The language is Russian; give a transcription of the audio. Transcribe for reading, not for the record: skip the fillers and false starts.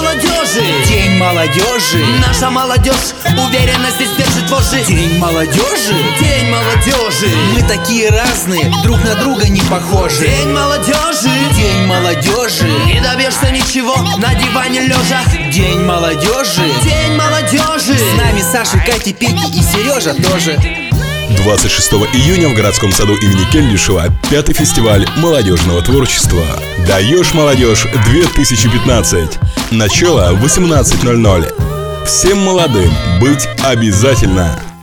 молодежи. День молодежи. Наша молодежь уверенность здесь держит вожжи. День молодежи. День молодежи. Мы такие разные, друг на друга не похожи. День молодежи. День молодежи. Не добьешься ничего на диване лежа. День молодежи. День молодежи. С нами Саша, Катя, Петя и Сережа тоже. 26 июня в городском саду имени Келлишева 5-й фестиваль молодежного творчества «Даешь, молодежь-2015». Начало 18:00. Всем молодым быть обязательно!